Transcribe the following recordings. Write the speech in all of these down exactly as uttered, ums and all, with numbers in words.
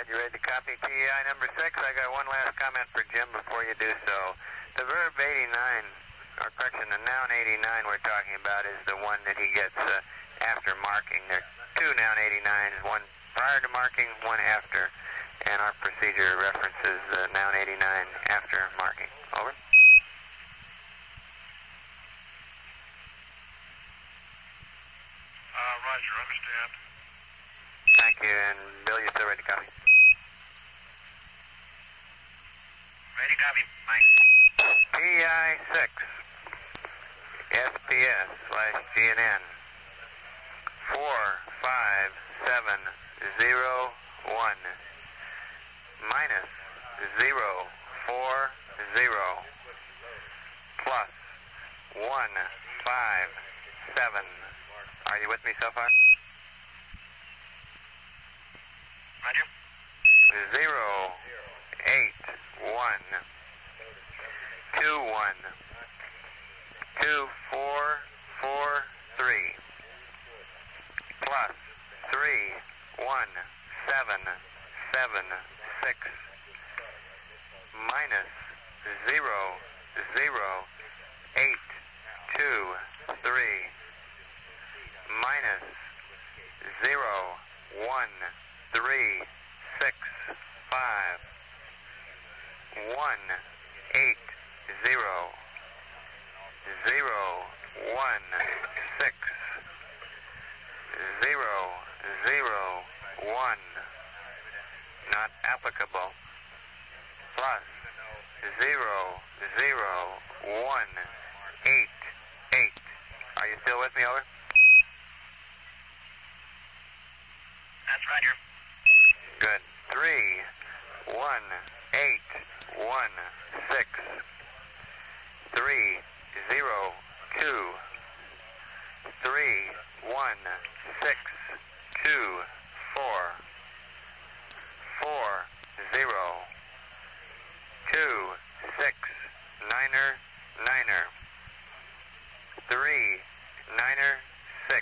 right, you ready to copy T E I number six? I got one last comment for Jim before you do so. The verb eighty-nine, or correction, the noun eighty-nine we're talking about is the one that he gets uh, after marking. There are two noun eighty-nines, one prior to marking, one after. And our procedure references uh, noun eighty-nine after marking. Over. Uh, Roger, understand. Thank you, and Bill, you still ready to copy? Ready, copy, Mike. P I six, S P S slash G N N, four five seven zero one, minus zero four zero, plus one five seven. Are you with me so far? Roger. Zero eight one two one two four four three, plus three one seven seven six, minus zero zero eight two three, minus zero one three six five, one eight zero zero one six zero zero one, not applicable, plus zero zero one eight eight. Are you still with me, over? That's Roger. Good. Three one eight one six three zero two three one six two four four zero two six niner niner three niner six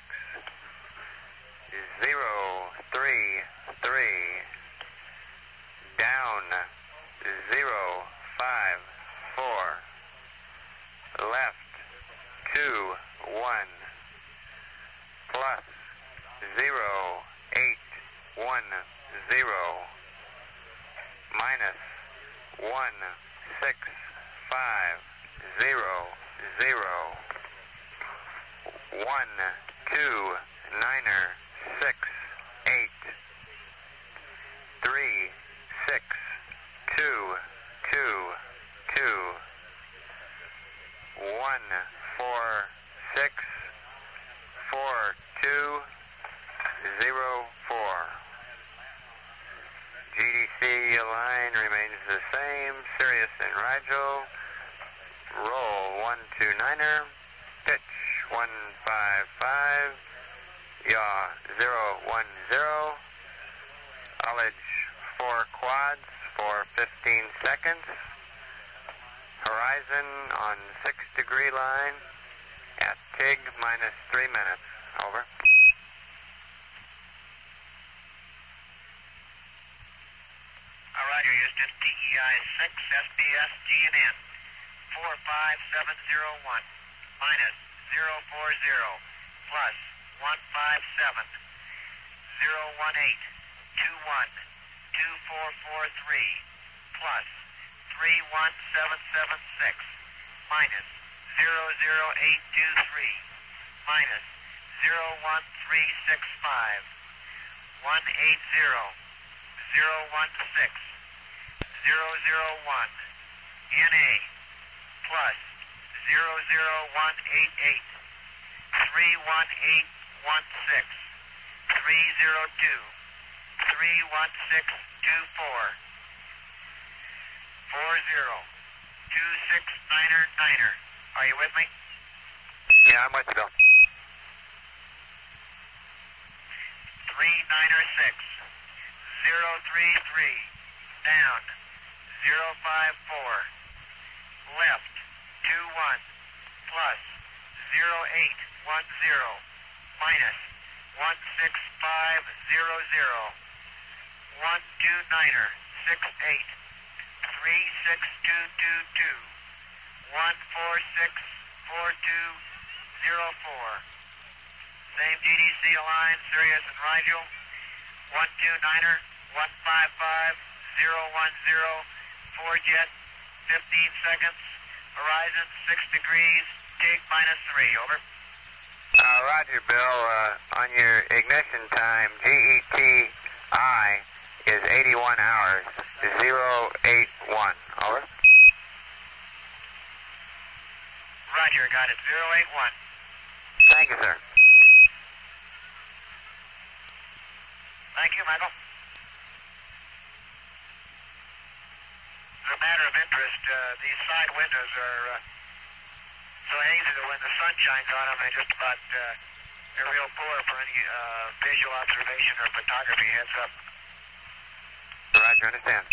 zero three three down zero five four left two one plus zero eight one zero minus one six five zero zero one two niner six eight three six two two two one four six four two zero four. G D C line remains the same. Sirius and Rigel. Roll one two niner. Pitch one five five. Yaw zero one zero. Ullage four quads for fifteen seconds. Horizon on six degree line at T I G minus three minutes. Over. Uh, Roger, Houston. T E I six, S B S, G N N, four five seven zero one, minus zero four zero, plus one five seven, zero one eight, two one, two four four three, plus three one seven seven six, minus zero zero eight two three, minus zero one three six five, one eight zero, zero one six, zero zero one, N A, plus zero zero one eight eight, three one eight one six, three zero two, three one six two four, four zero, two six niner niner. Are you with me? Yeah, I'm with you, Bill. three niner six, zero three three, down, zero five four, left, two one, plus, zero eight one zero, minus, one six five zero zero, one two niner six eight three six two two two one four six four two zero four. Same G D C line, Sirius and Rigel. one two niner one five five zero one zero. four jet, fifteen seconds. Horizon six degrees. Dig minus three. Over. Uh, Roger, Bill. Uh, on your ignition time, G E T I is eighty-one hours, zero eight one. Over. Roger, got it. zero eight one. Thank you, sir. Thank you, Michael. As a matter of interest, uh, these side windows are uh, so hazy that when the sun shines on them, they're just about uh, they're real poor for any uh, visual observation or photography. Heads up. Roger, understand.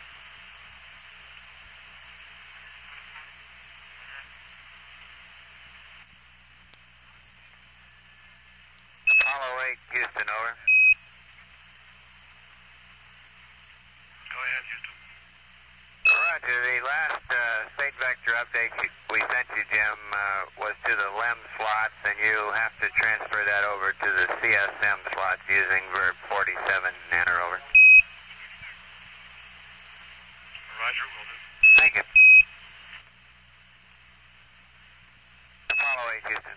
Apollo eight, Houston, over. Go ahead, Houston. Roger, the last uh, state vector update we sent you, Jim, uh, was to the L E M slots, and you have to transfer that over to the C S M slots using verb forty-seven, enter over. Roger, will do. Thank you. Apollo eight, Houston.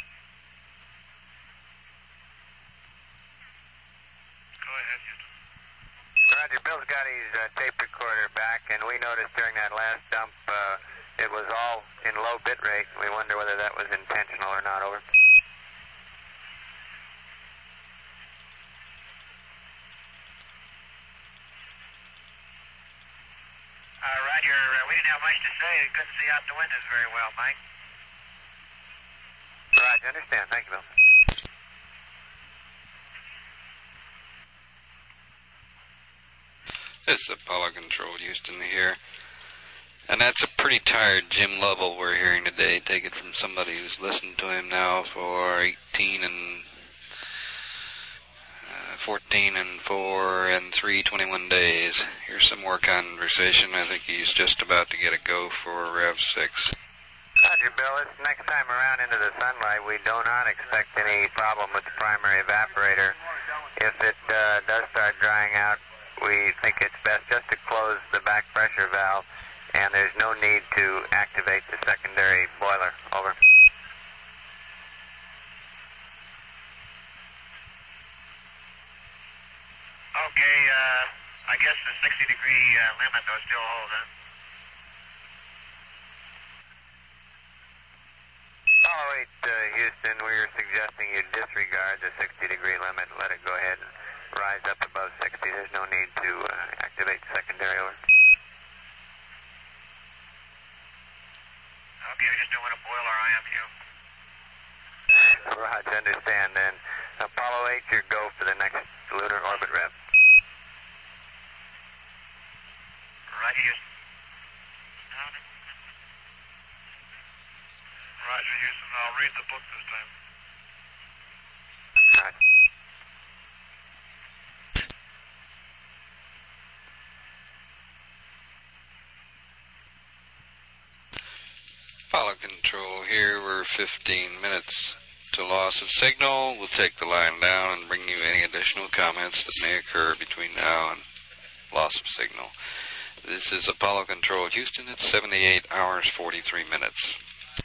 Go ahead, Houston. Roger, Bill's got his uh, tape recorder back, and we noticed during that last dump uh, it was all in low bit rate. We wonder whether that was intentional or not. Over. Uh, Roger, uh, we didn't have much to say. We couldn't see out the windows very well, Mike. Roger, understand. Thank you, Bill. This is Apollo Control, Houston here. And that's a pretty tired Jim Lovell we're hearing today. Take it from somebody who's listened to him now for eighteen and uh, fourteen and four and three, twenty-one days. Here's some more conversation. I think he's just about to get a go for Rev six. Roger, Bill. This next time around into the sunlight, we do not expect any problem with the primary evaporator. If it uh, does start drying out, we think it's best just to close the back pressure valve, and there's no need to activate the secondary boiler. Over. Okay, uh, I guess the sixty degree uh, limit though still holds, huh? Apollo eight, uh, Houston, we are suggesting you disregard the sixty degree limit and let it go ahead and rise up above sixty. There's no need to uh, activate the secondary. Over. Okay, we just don't want to boil our I M U. Roger, understand then. Apollo eight, your go for the next lunar orbit rev. Roger, Houston. Roger, Houston. I'll read the book this time. Roger. Apollo Control here. We're fifteen minutes to loss of signal. We'll take the line down and bring you any additional comments that may occur between now and loss of signal. This is Apollo Control, Houston. It's seventy-eight hours, forty-three minutes.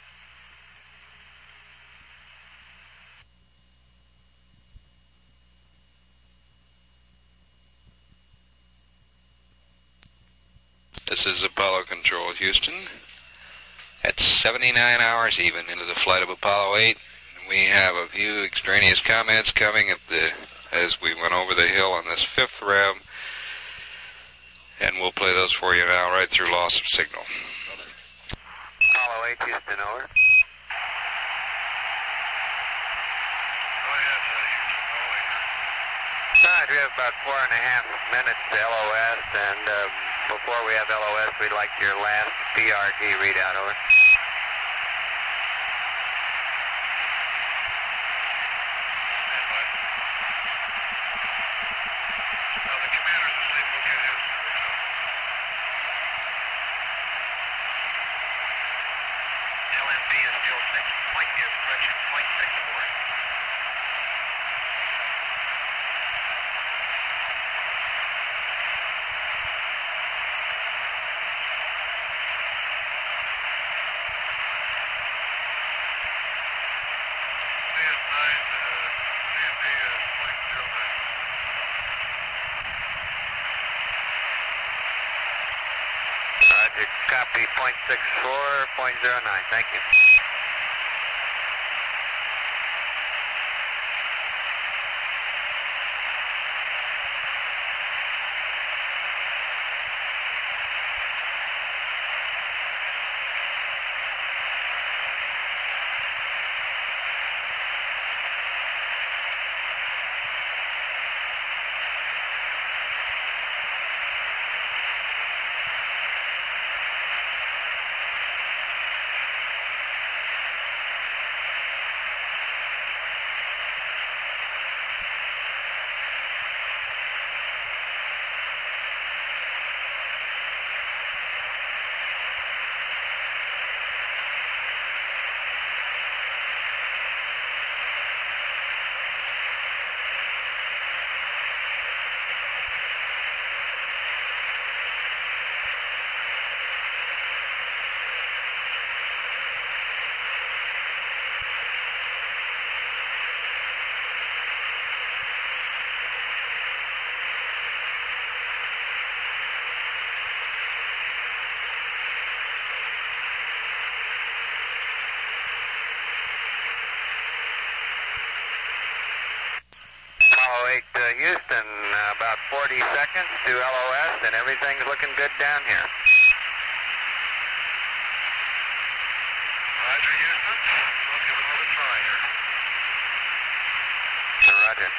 This is Apollo Control, Houston. At seventy-nine hours even into the flight of Apollo eight. We have a few extraneous comments coming at the as we went over the hill on this fifth rev. And we'll play those for you now right through loss of signal. Apollo eight, Houston, over. Go ahead, uh, Houston. Go away. Alright, we have about four and a half minutes to L O S, and uh, before we have L O S, we'd like your last P R D readout, over. Now, the commander's Copy, point six four, point zero nine, thank you. Uh, Houston, uh, about forty seconds to L O S, and everything's looking good down here. Roger, Houston. We'll give it another try here. Roger.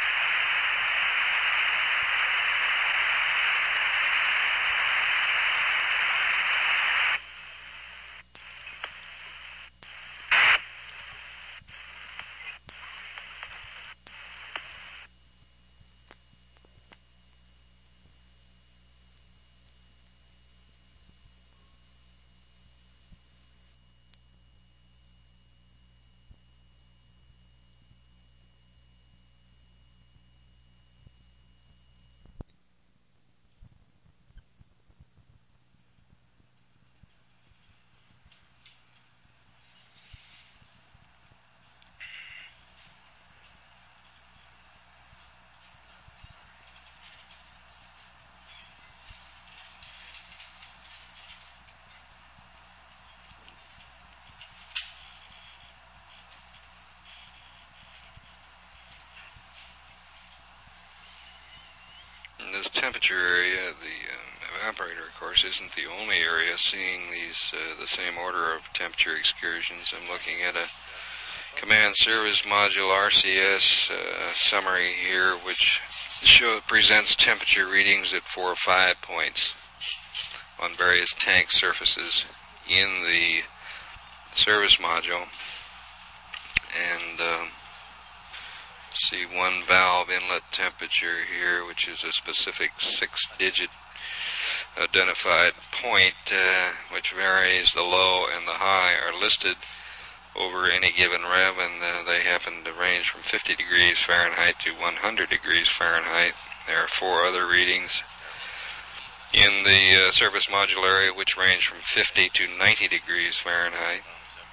In this temperature area, the um, evaporator, of course, isn't the only area seeing these uh, the same order of temperature excursions. I'm looking at a Command Service Module R C S uh, summary here, which show, presents temperature readings at four or five points on various tank surfaces in the service module. And um, see one valve inlet temperature here, which is a specific six-digit identified point, uh, which varies. The low and the high are listed over any given rev, and uh, they happen to range from fifty degrees Fahrenheit to one hundred degrees Fahrenheit. There are four other readings in the uh, service module area which range from fifty to ninety degrees Fahrenheit.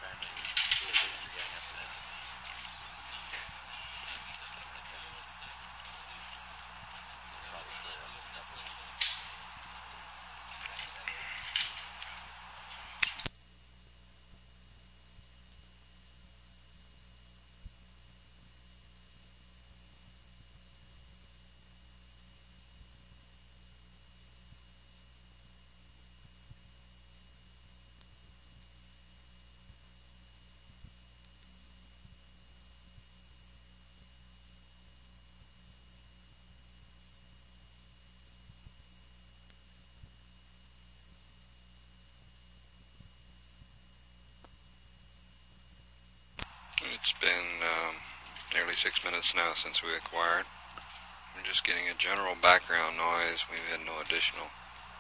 It's been um, nearly six minutes now since we acquired. I'm just getting a general background noise. We've had no additional,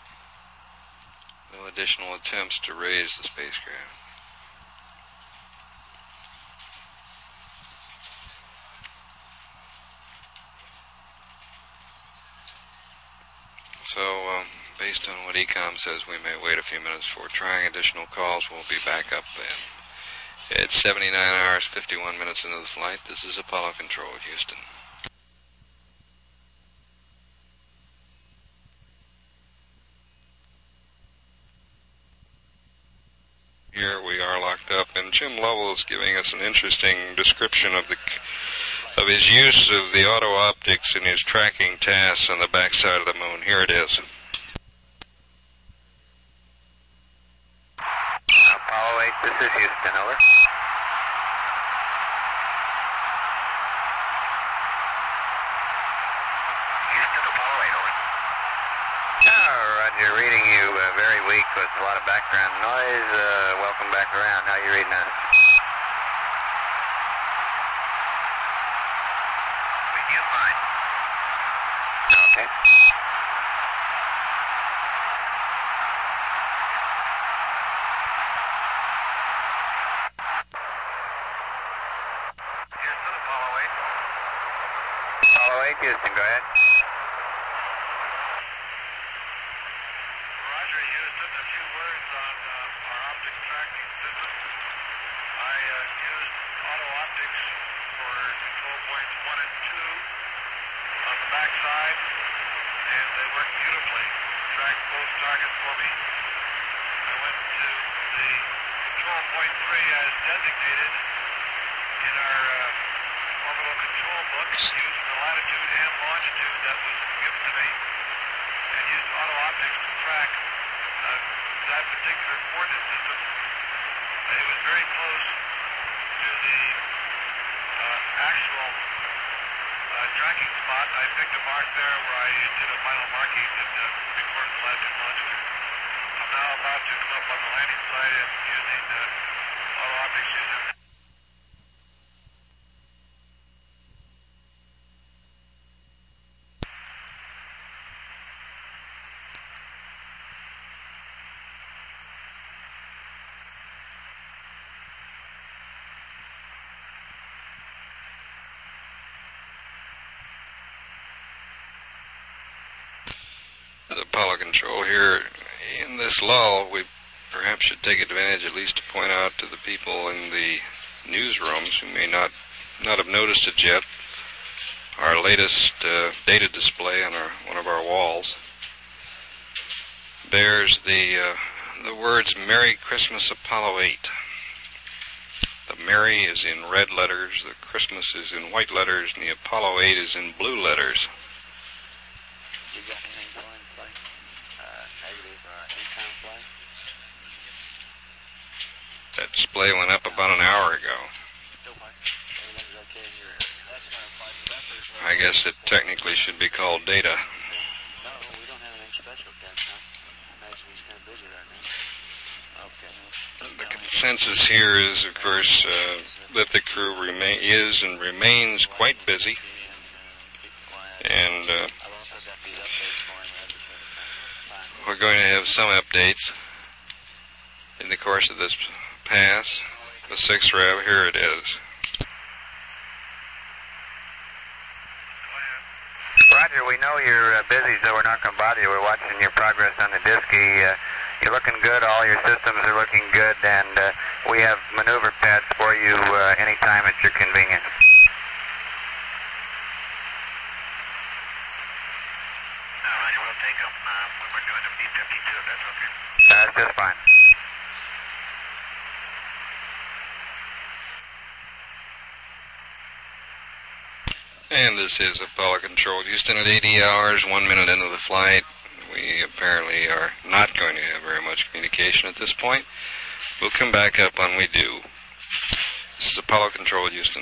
no additional attempts to raise the spacecraft. So, um, based on what E COM says, we may wait a few minutes for trying additional calls. We'll be back up then. It's seventy-nine hours, fifty-one minutes into the flight. This is Apollo Control, Houston. here we are locked up, and Jim Lovell is giving us an interesting description of the of his use of the auto optics in his tracking tasks on the backside of the moon. Here it is. Apollo eight, this is Houston, over. Houston, Apollo eight, over. Oh, Roger, reading you uh, very weak with a lot of background noise. Uh, welcome back around. How are you reading us? With you, fine. Okay. Houston, Apollo eight. Apollo eight, Houston, go ahead. Roger, Houston, a few words on uh, our optics tracking system. I uh, used auto optics for control points one and two on the backside, and they worked beautifully. Tracked both targets for me. I went to the control point three as designated in our uh, orbital control book, using the latitude and longitude that was given to me, and used auto optics to track uh, that particular coordinate system. It was very close to the uh, actual uh, tracking spot. I picked a mark there where I did a final marking and uh, recorded the latitude and longitude. I'm now about to come up on the landing site and using uh, auto optics using The Apollo control here. In this lull, we perhaps should take advantage at least to point out to the people in the newsrooms who may not not have noticed it yet, our latest uh, data display on our one of our walls bears the uh, the words "Merry Christmas, Apollo eight." The Merry is in red letters, the Christmas is in white letters, and the Apollo eight is in blue letters. You got anything going to play? Uh, negative uh, eight-time play? That display went up about an hour ago. Still fine. Everything's okay in your area. That's going to apply to that first. I guess it technically should be called data. No, we don't have anything special, Ken, son. I imagine he's kind of busy right now. Okay. The consensus here is, of course, uh, that the crew remain is and remains quite busy, and uh, we're going to have some updates in the course of this pass. The sixth rev, here it is. Roger, we know you're uh, busy, so we're not going to bother you. We're watching your progress on the Disky. Uh, you're looking good. All your systems are looking good, and uh, we have maneuver pads for you uh, anytime at your convenience. Uh, Roger, we'll take them uh, when we're doing a B fifty-two, if that's okay. That's just fine. And this is Apollo Control Houston at eighty hours, one minute into the flight. We apparently are not going to have very much communication at this point. We'll come back up when we do. This is Apollo Control Houston.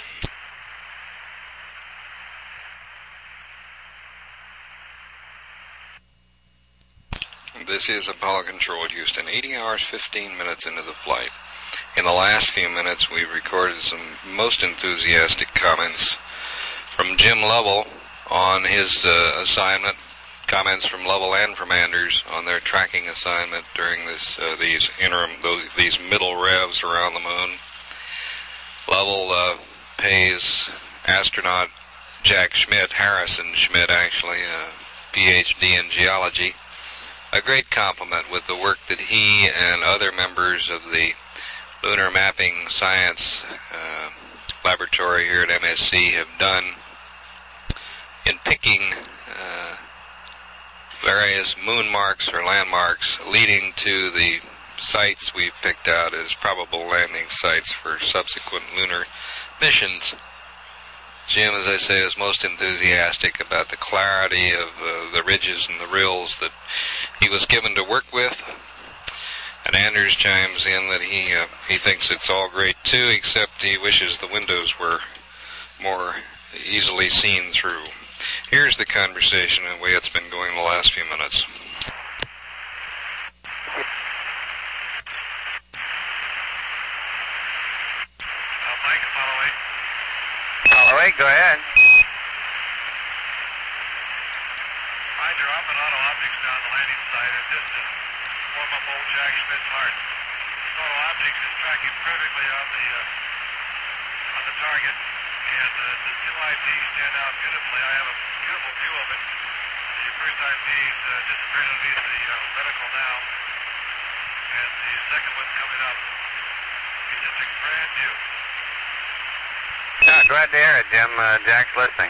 This is Apollo Control Houston, eighty hours, fifteen minutes into the flight. In the last few minutes, we've recorded some most enthusiastic comments from Jim Lovell on his uh, assignment, comments from Lovell and from Anders on their tracking assignment during this uh, these interim, those, these middle revs around the moon. Lovell uh, pays astronaut Jack Schmidt, Harrison Schmidt actually, a P H D in geology, a great compliment with the work that he and other members of the Lunar Mapping Science uh, Laboratory here at M S C have done in picking uh, various moon marks or landmarks leading to the sites we've picked out as probable landing sites for subsequent lunar missions. Jim, as I say, is most enthusiastic about the clarity of uh, the ridges and the rills that he was given to work with. And Anders chimes in that he uh, he thinks it's all great too, except he wishes the windows were more easily seen through. Here's the conversation and the way it's been going the last few minutes. Uh, Mike, Apollo eight. Apollo eight, go ahead. Roger, I'm an auto optics down the landing site, and just to warm up old Jack Schmidt's heart. Auto optics is tracking perfectly on the uh, on the target, and uh, the two I Ps stand out beautifully. I have a beautiful view of it. The first I P is uh, disappearing underneath the uh, reticle now, and the second one's coming up. It's just a grand view. No, glad to hear it, Jim. Uh, Jack's listening.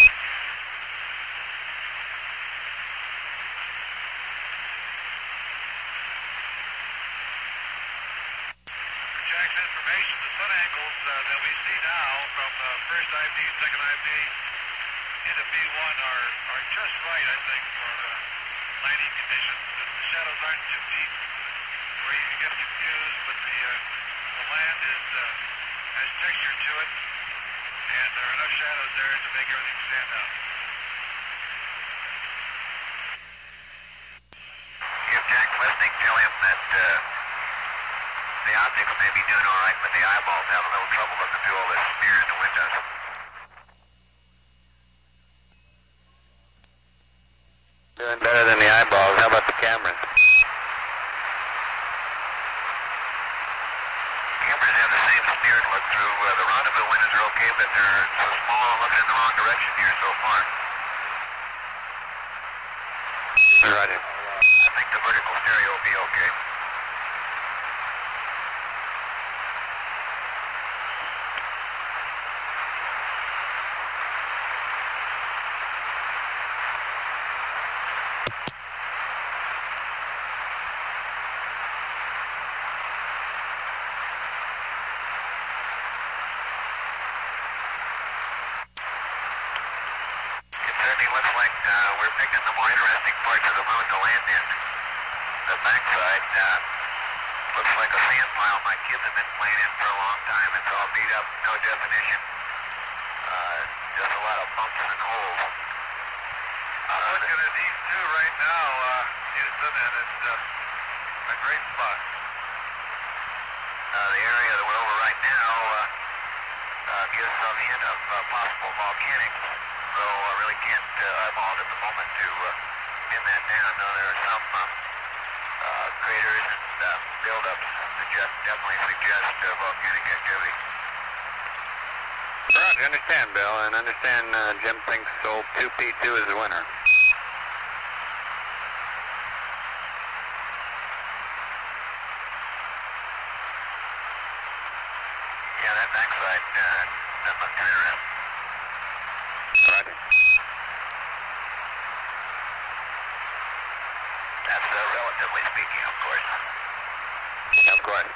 For Jack's information, the sun angles uh, that we see now from uh, first I P, second I P into B one are, are just right, I think, for uh, landing conditions. The, the shadows aren't too deep where you can get confused, but the, uh, the land is uh, has texture to it, and there are enough shadows there to make everything stand out. If Jack's listening, tell him that uh, the optics may be doing all right, but the eyeballs have a little trouble looking through all this smear in the windows. Doing better than the eyeballs. How about the cameras? Cameras have the same smear to look through. Uh, the rendezvous windows are okay, but they're so small and looking in the wrong direction here so far. Roger. I think the vertical stereo will be okay. Picking the more interesting parts of the moon to land in. The backside uh, looks like a sand pile my kids have been playing in for a long time. It's all beat up, no definition, uh, just a lot of bumps and holes. I'm uh, looking at these two right now, uh, Houston, and it's uh, a great spot. Uh, the area that we're over right now uh, uh, gives some hint of uh, possible volcanics. So I really can't uh, eyeball it at the moment to uh, pin that down. No, there are some uh, uh, craters and uh, buildups that just definitely suggest uh, volcanic activity. Right, I understand, Bill, and understand uh, Jim thinks old two P two is the winner. Yeah, that backside uh, doesn't look too interesting. Roger. That's uh, relatively speaking, of course. Of course.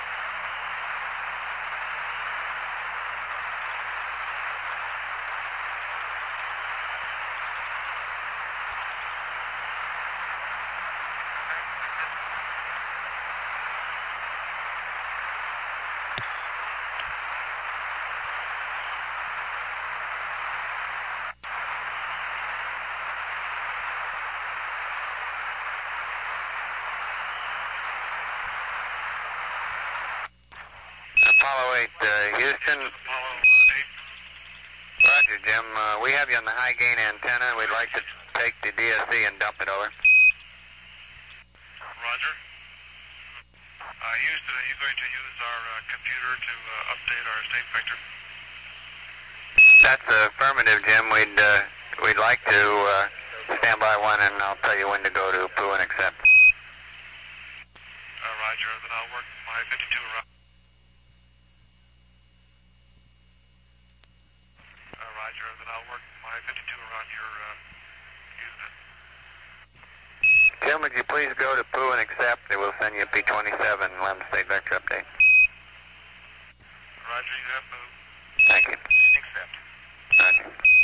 Apollo eight, uh, Houston. Apollo eight. Roger, Jim. Uh, we have you on the high gain antenna. We'd like to take the D S C and dump it over. Roger. Uh, Houston, are you going to use our uh, computer to uh, update our state vector? That's affirmative, Jim. We'd uh, we'd like to uh, stand by one, and I'll tell you when to go to P O O and accept. Uh, Roger. Then I'll work my fifty-two around. Roger, then I'll work my fifty-two around your uh, unit. Jim, would you please go to P O O and accept? They will send you a P twenty-seven Lem State Vector update. Roger, you have P O O. Thank you. Accept. Roger.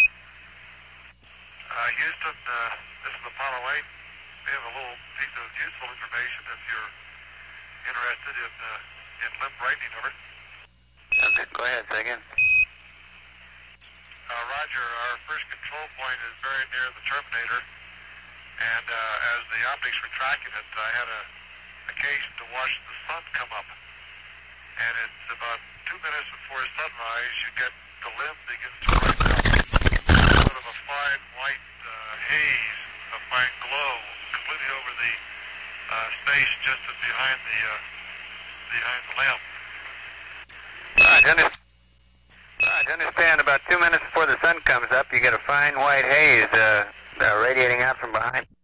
Uh, Houston, uh, this is Apollo eight. We have a little piece of useful information if you're interested in, uh, in limb brightening, over. Okay, go ahead, say again. Uh, Roger, our first control point is very near the terminator, and uh, as the optics were tracking it, I had a occasion to watch the sun come up. And it's about two minutes before sunrise, you get the limb begins to brighten up. Sort of a fine white uh, haze, a fine glow, completely over the uh, space just behind the uh, behind the limb. Roger, understand. Roger, understand. About two minutes before the sun comes up, you get a fine white haze uh, uh, radiating out from behind.